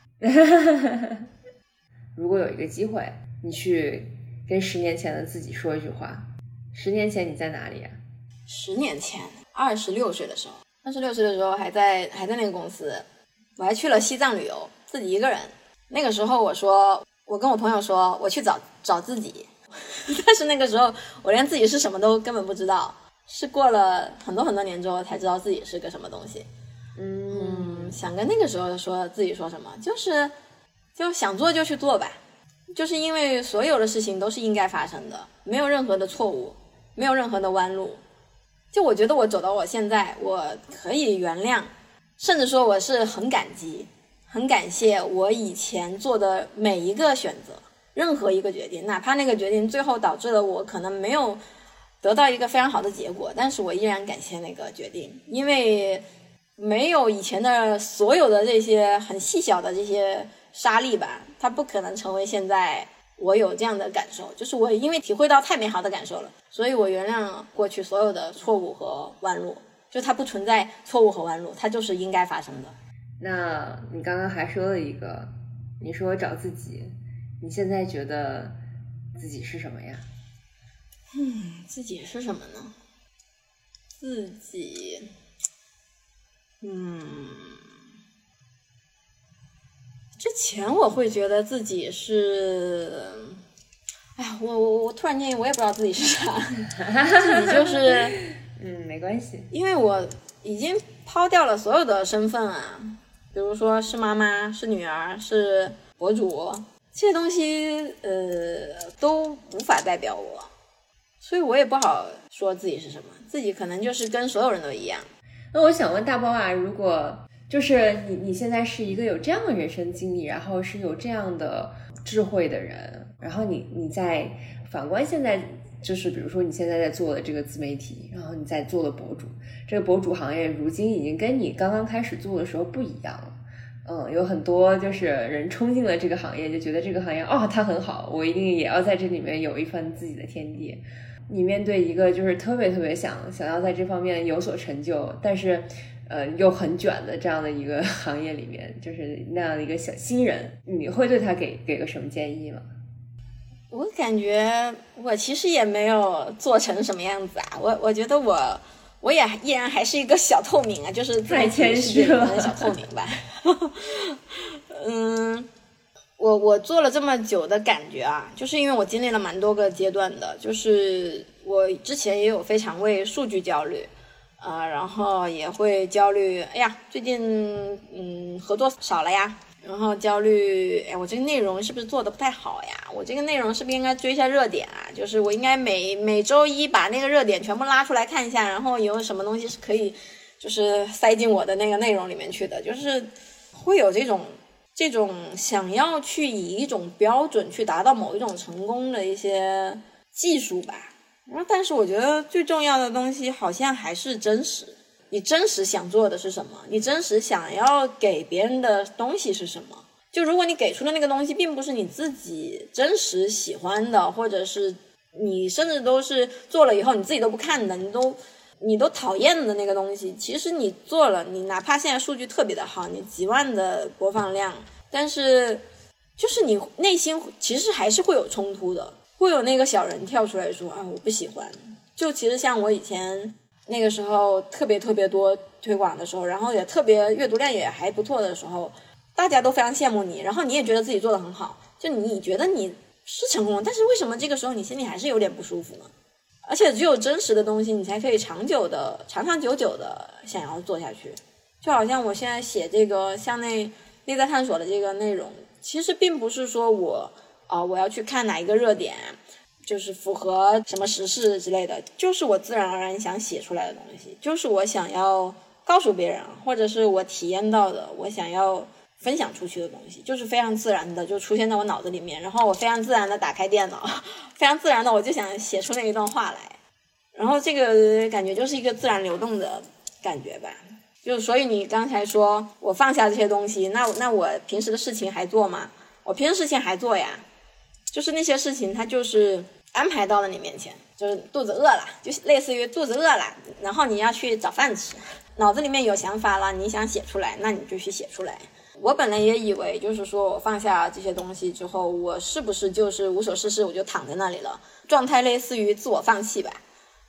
如果有一个机会你去跟十年前的自己说一句话，十年前你在哪里啊？ 十年前，二十六岁的时候，二十六岁的时候还在还在那个公司，我还去了西藏旅游，自己一个人。那个时候我说，我跟我朋友说我去找找自己，但是那个时候我连自己是什么都根本不知道，是过了很多很多年之后才知道自己是个什么东西。嗯，想跟那个时候说自己说什么，就是就想做就去做吧，就是因为所有的事情都是应该发生的，没有任何的错误，没有任何的弯路。就我觉得我走到我现在，我可以原谅，甚至说我是很感激很感谢我以前做的每一个选择，任何一个决定，哪怕那个决定最后导致了我可能没有得到一个非常好的结果，但是我依然感谢那个决定，因为没有以前的所有的这些很细小的这些沙粒吧，它不可能成为现在我有这样的感受，就是我因为体会到太美好的感受了，所以我原谅过去所有的错误和弯路，就它不存在错误和弯路，它就是应该发生的。 那你刚刚还说了一个，你说找自己，你现在觉得自己是什么呀？ 嗯，自己是什么呢？自己，嗯，之前我会觉得自己是，哎呀，我我我突然间我也不知道自己是啥，自己就是， 嗯，没关系， 因为我已经抛掉了所有的身份啊，比如说是妈妈，是女儿，是博主，这些东西呃都无法代表我，所以我也不好说自己是什么，自己可能就是跟所有人都一样。 那我想问大包啊，如果就是你你现在是一个有这样的人生经历，然后是有这样的智慧的人，然后你你在反观现在，就是比如说你现在在做的这个自媒体，然后你在做的博主，这个博主行业如今已经跟你刚刚开始做的时候不一样了。嗯，有很多就是人冲进了这个行业，就觉得这个行业哦它很好，我一定也要在这里面有一番自己的天地。你面对一个就是特别特别想想要在这方面有所成就，但是呃又很卷的这样的一个行业里面，就是那样的一个小新人，你会对他给给个什么建议吗？ 我感觉我其实也没有做成什么样子啊，我我觉得我我也依然还是一个小透明啊，就是太谦虚了， 小透明吧。嗯，我我做了这么久的感觉啊，就是因为我经历了蛮多个阶段的，就是我之前也有非常为数据焦虑啊、呃，然后也会焦虑，哎呀，最近嗯合作少了呀。然后焦虑，哎，我这个内容是不是做的不太好呀？我这个内容是不是应该追一下热点啊？就是我应该每每周一把那个热点全部拉出来看一下，然后有什么东西是可以就是塞进我的那个内容里面去的，就是会有这种这种想要去以一种标准去达到某一种成功的一些技术吧。然后但是我觉得最重要的东西好像还是真实。你真实想做的是什么？你真实想要给别人的东西是什么？就如果你给出的那个东西并不是你自己真实喜欢的，或者是你甚至都是做了以后你自己都不看的，你都你都讨厌的那个东西，其实你做了，你哪怕现在数据特别的好，你几万的播放量，但是就是你内心其实还是会有冲突的，会有那个小人跳出来说啊我不喜欢。就其实像我以前那个时候特别特别多推广的时候，然后也特别阅读量也还不错的时候，大家都非常羡慕你，然后你也觉得自己做得很好，就你觉得你是成功，但是为什么这个时候你心里还是有点不舒服呢？而且只有真实的东西你才可以长久的长长久久的想要做下去。就好像我现在写这个向内内在探索的这个内容，其实并不是说我啊、呃、我要去看哪一个热点，就是符合什么时事之类的，就是我自然而然想写出来的东西，就是我想要告诉别人，或者是我体验到的，我想要分享出去的东西，就是非常自然的就出现在我脑子里面，然后我非常自然的打开电脑，非常自然的我就想写出那一段话来，然后这个感觉就是一个自然流动的感觉吧。就所以你刚才说我放下这些东西，那那我平时的事情还做吗？我平时事情还做呀，就是那些事情它就是安排到了你面前，就是肚子饿了，就类似于肚子饿了，然后你要去找饭吃，脑子里面有想法了，你想写出来，那你就去写出来。我本来也以为就是说我放下这些东西之后，我是不是就是无所事事，我就躺在那里了，状态类似于自我放弃吧。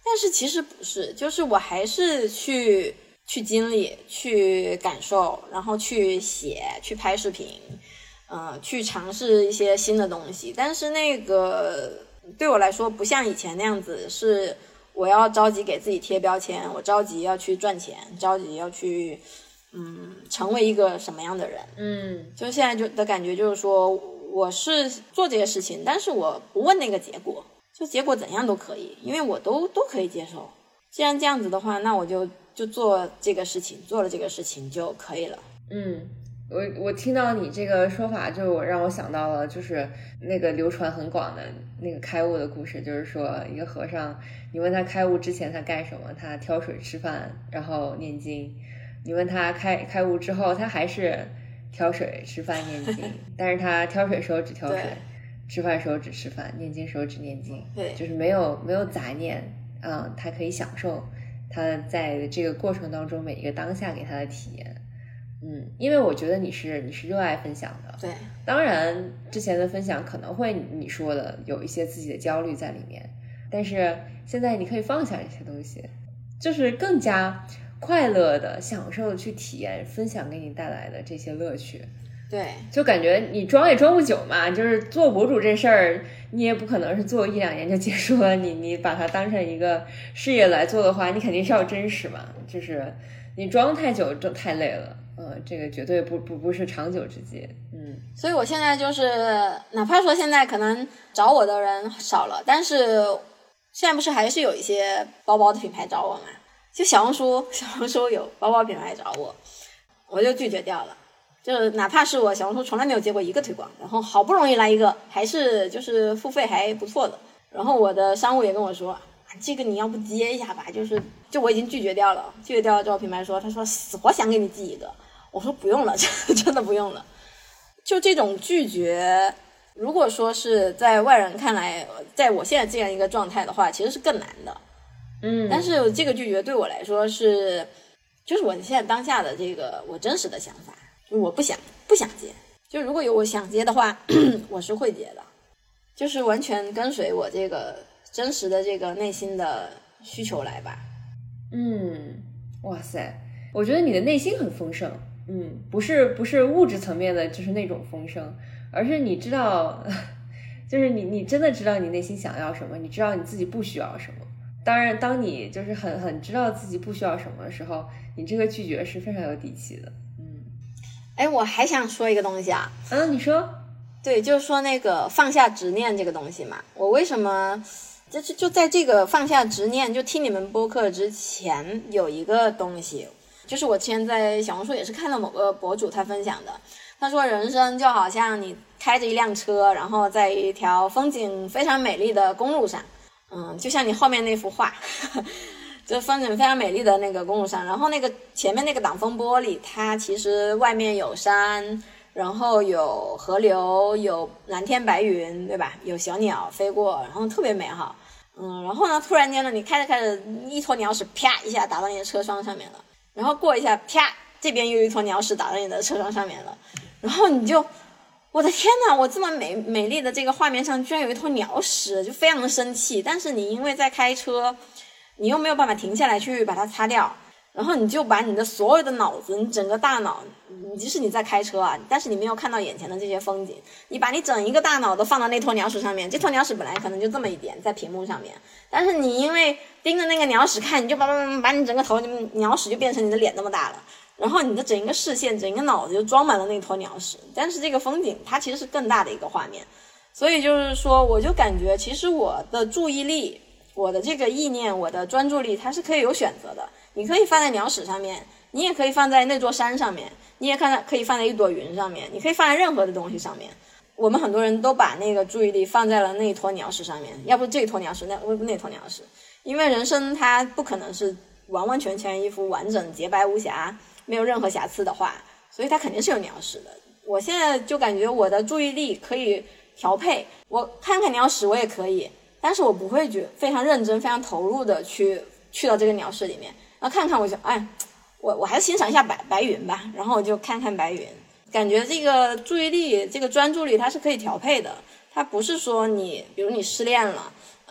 但是其实不是，就是我还是去去经历，去感受，然后去写，去拍视频，呃，去尝试一些新的东西。但是那个对我来说不像以前那样子，是我要着急给自己贴标签，我着急要去赚钱，着急要去嗯成为一个什么样的人。 嗯， 就现在就的感觉就是说，我是做这些事情，但是我不问那个结果，就结果怎样都可以，因为我都都可以接受。既然这样子的话，那我就就做这个事情，做了这个事情就可以了。 嗯，我我听到你这个说法，就让我想到了，就是那个流传很广的那个开悟的故事，就是说一个和尚，你问他开悟之前他干什么，他挑水吃饭，然后念经。你问他开开悟之后，他还是挑水吃饭念经，但是他挑水时候只挑水，吃饭时候只吃饭，念经时候只念经， 对， 就是没有没有杂念，嗯，他可以享受他在这个过程当中每一个当下给他的体验。嗯，因为我觉得你是你是热爱分享的， 对， 当然之前的分享可能会你说的有一些自己的焦虑在里面，但是现在你可以放下这些东西，就是更加快乐的享受去体验分享给你带来的这些乐趣。 对， 就感觉你装也装不久嘛，就是做博主这事儿你也不可能是做一两年就结束了，你你把它当成一个事业来做的话，你肯定是要真实嘛，就是你装太久就太累了，呃，这个绝对不不不是长久之计。嗯， 所以我现在就是哪怕说现在可能找我的人少了，但是现在不是还是有一些包包的品牌找我嘛，就小红书小红书有包包品牌找我，我就拒绝掉了。就是哪怕是我小红书从来没有接过一个推广，然后好不容易来一个，还是就是付费还不错的，然后我的商务也跟我说，这个你要不接一下吧，就是就我已经拒绝掉了，拒绝掉了之后品牌说，他说死活想给你寄一个，我说不用了，真的不用了。就这种拒绝，如果说是在外人看来，在我现在这样一个状态的话，其实是更难的。 嗯， 但是这个拒绝对我来说是，就是我现在当下的这个我真实的想法，就是我不想不想接，就如果有我想接的话，我是会接的，就是完全跟随我这个真实的这个内心的需求来吧。 嗯，哇塞，我觉得你的内心很丰盛。嗯，不是不是物质层面的，就是那种丰盛，而是你知道，就是你你真的知道你内心想要什么，你知道你自己不需要什么。当然，当你就是很很知道自己不需要什么的时候，你这个拒绝是非常有底气的。嗯， 哎，我还想说一个东西啊。 嗯，你说。 对，就是说那个放下执念这个东西嘛，我为什么就是就在这个放下执念，就听你们播客之前有一个东西。就是我之前在小红书也是看到某个博主他分享的，他说人生就好像你开着一辆车，然后在一条风景非常美丽的公路上，嗯，就像你后面那幅画，就风景非常美丽的那个公路上，然后那个前面那个挡风玻璃，它其实外面有山，然后有河流，有蓝天白云，对吧？有小鸟飞过，然后特别美好。嗯，然后呢，突然间呢，你开着开着，一坨鸟屎啪一下打到你的车窗上面了。然后过一下，啪，这边又一坨鸟屎打到你的车窗上面了，然后你就，我的天哪，我这么美美丽的这个画面上居然有一坨鸟屎，就非常的生气。但是你因为在开车，你又没有办法停下来去把它擦掉，然后你就把你的所有的脑子，你整个大脑，即使你在开车啊，但是你没有看到眼前的这些风景，你把你整一个大脑都放到那坨鸟屎上面，这坨鸟屎本来可能就这么一点在屏幕上面，但是你因为盯着那个鸟屎看，你就把把把你整个头鸟屎就变成你的脸那么大了，然后你的整个视线整个脑子就装满了那坨鸟屎。但是这个风景它其实是更大的一个画面，所以就是说我就感觉其实我的注意力，我的这个意念，我的专注力它是可以有选择的，你可以放在鸟屎上面，你也可以放在那座山上面，你也看可以放在一朵云上面，你可以放在任何的东西上面。我们很多人都把那个注意力放在了那一坨鸟屎上面，要不这一坨鸟屎，那不那坨鸟屎。因为人生它不可能是完完全全一副完整洁白无瑕没有任何瑕疵的话，所以它肯定是有鸟屎的。我现在就感觉我的注意力可以调配，我看看鸟屎我也可以，但是我不会觉非常认真非常投入的去去到这个鸟屎里面，然后看看我就哎，我我还是欣赏一下白白云吧，然后我就看看白云，感觉这个注意力这个专注力它是可以调配的，它不是说你比如你失恋了，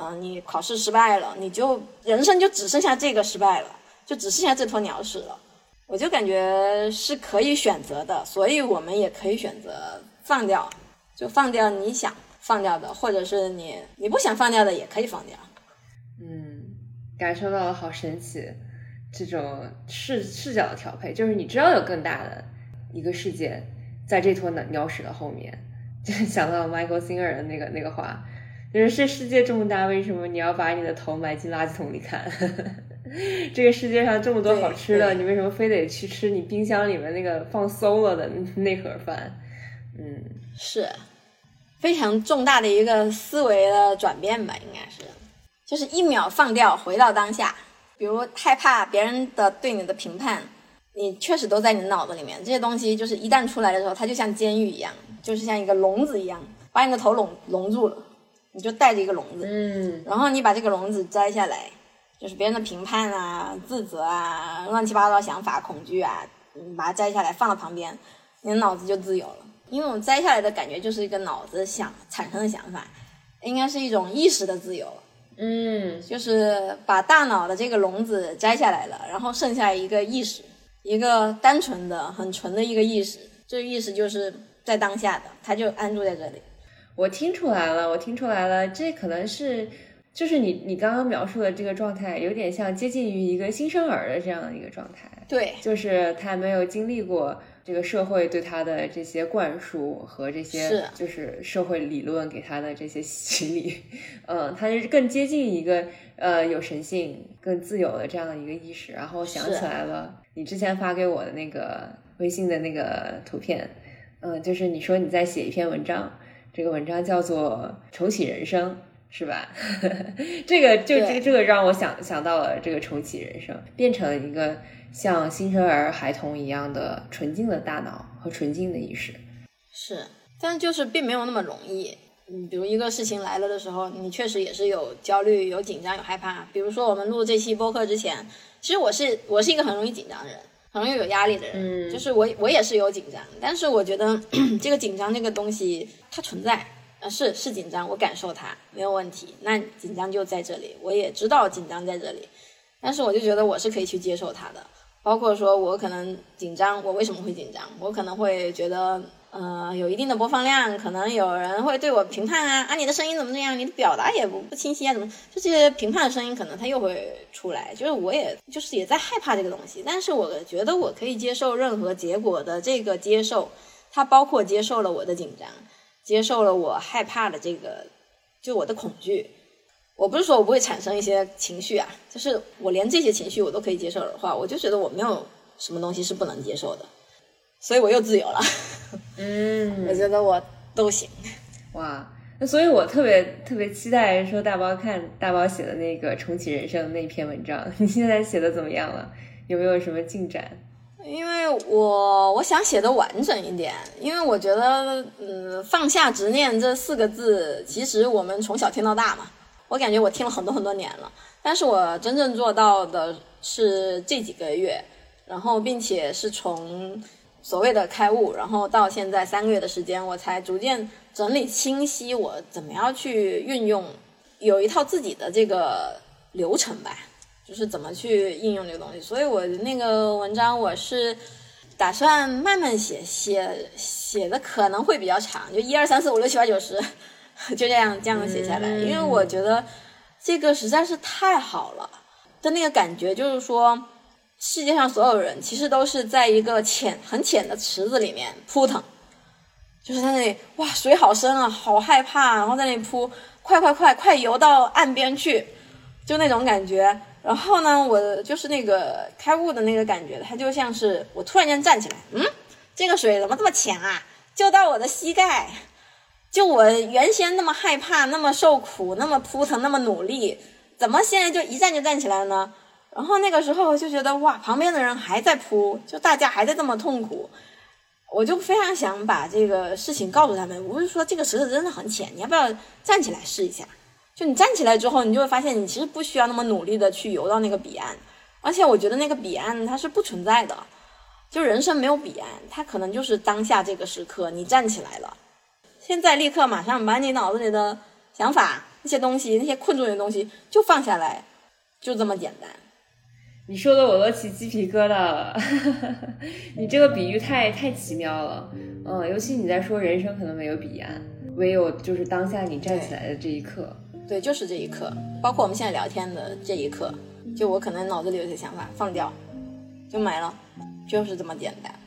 嗯、呃，你考试失败了，你就人生就只剩下这个失败了，就只剩下这坨鸟屎了。我就感觉是可以选择的，所以我们也可以选择放掉，就放掉你想放掉的，或者是你你不想放掉的也可以放掉。 嗯，感受到了好神奇这种视视角的调配，就是你知道有更大的一个世界在这坨鸟屎的后面，就想到 Michael Singer 的那个那个话，就是这世界这么大，为什么你要把你的头埋进垃圾桶里看？这个世界上这么多好吃的，你为什么非得去吃你冰箱里面那个放馊了的那盒饭？嗯， 是非常重大的一个思维的转变吧，应该是，就是一秒放掉，回到当下。比如害怕别人的对你的评判，你确实都在你的脑子里面，这些东西就是一旦出来的时候，它就像监狱一样，就是像一个笼子一样，把你的头笼笼住了，你就带着一个笼子， 嗯， 然后你把这个笼子摘下来，就是别人的评判啊、自责啊、乱七八糟想法、恐惧啊，你把它摘下来放到旁边，你的脑子就自由了。因为我摘下来的感觉就是一个脑子想产生的想法，应该是一种意识的自由。 嗯， 就是把大脑的这个笼子摘下来了，然后剩下一个意识，一个单纯的很纯的一个意识，这个意识就是在当下的，它就安住在这里。 我听出来了，我听出来了，这可能是就是你你刚刚描述的这个状态有点像接近于一个新生儿的这样的一个状态。 对， 就是他没有经历过这个社会对他的这些灌输和这些就是社会理论给他的这些洗礼，嗯，他是更接近一个呃有神性更自由的这样的一个意识。然后想起来了你之前发给我的那个微信的那个图片，嗯，就是你说你在写一篇文章，这个文章叫做重启人生，是吧？这个就这个这个让我想想到了这个重启人生，变成了一个像新生儿孩童一样的纯净的大脑和纯净的意识。 是，但就是并没有那么容易。嗯，比如一个事情来了的时候，你确实也是有焦虑、有紧张、有害怕。比如说我们录这期播客之前，其实我是我是一个很容易紧张的人，很容易有压力的人，嗯，就是我我也是有紧张，但是我觉得这个紧张这个东西它存在。呃，是是紧张，我感受它没有问题，那紧张就在这里，我也知道紧张在这里，但是我就觉得我是可以去接受它的。包括说我可能紧张，我为什么会紧张？我可能会觉得呃有一定的播放量，可能有人会对我评判啊，啊你的声音怎么这样，你的表达也不不清晰啊，怎么就这些评判的声音可能它又会出来，就是我也就是也在害怕这个东西，但是我觉得我可以接受任何结果的这个接受，它包括接受了我的紧张，接受了我害怕的这个就我的恐惧。我不是说我不会产生一些情绪啊，就是我连这些情绪我都可以接受的话，我就觉得我没有什么东西是不能接受的，所以我又自由了。 嗯， 我觉得我都行。 哇，那所以我特别特别期待说大包看大包写的那个重启人生那篇文章，你现在写的怎么样了？有没有什么进展？ 因为我我想写的完整一点，因为我觉得嗯，放下执念这四个字其实我们从小听到大嘛，我感觉我听了很多很多年了，但是我真正做到的是这几个月，然后并且是从所谓的开悟，然后到现在三个月的时间，我才逐渐整理清晰我怎么样去运用，有一套自己的这个流程吧，就是怎么去应用这个东西。所以我那个文章我是打算慢慢写，写写的可能会比较长，就一二三四五六七八九十，就这样这样写下来，因为我觉得这个实在是太好了的那个感觉，就是说世界上所有人其实都是在一个浅很浅的池子里面扑腾，就是在那里哇水好深啊，好害怕，然后在那里扑，快快快快游到岸边去，就那种感觉。然后呢，我就是那个开悟的那个感觉，它就像是我突然间站起来，嗯，这个水怎么这么浅啊，就到我的膝盖，就我原先那么害怕，那么受苦，那么扑腾，那么努力，怎么现在就一站就站起来呢？然后那个时候我就觉得哇，旁边的人还在扑，就大家还在这么痛苦，我就非常想把这个事情告诉他们，我是说这个石头真的很浅，你要不要站起来试一下？就你站起来之后，你就会发现你其实不需要那么努力的去游到那个彼岸，而且我觉得那个彼岸它是不存在的，就人生没有彼岸，它可能就是当下这个时刻你站起来了，现在立刻马上把你脑子里的想法那些东西，那些困住你的东西就放下来，就这么简单。 你说的我都起鸡皮疙瘩了你这个比喻太太奇妙了。嗯，尤其你在说人生可能没有彼岸，唯有就是当下你站起来的这一刻。 对，对，就是这一刻，包括我们现在聊天的这一刻，就我可能脑子里有些想法放掉就没了，就是这么简单。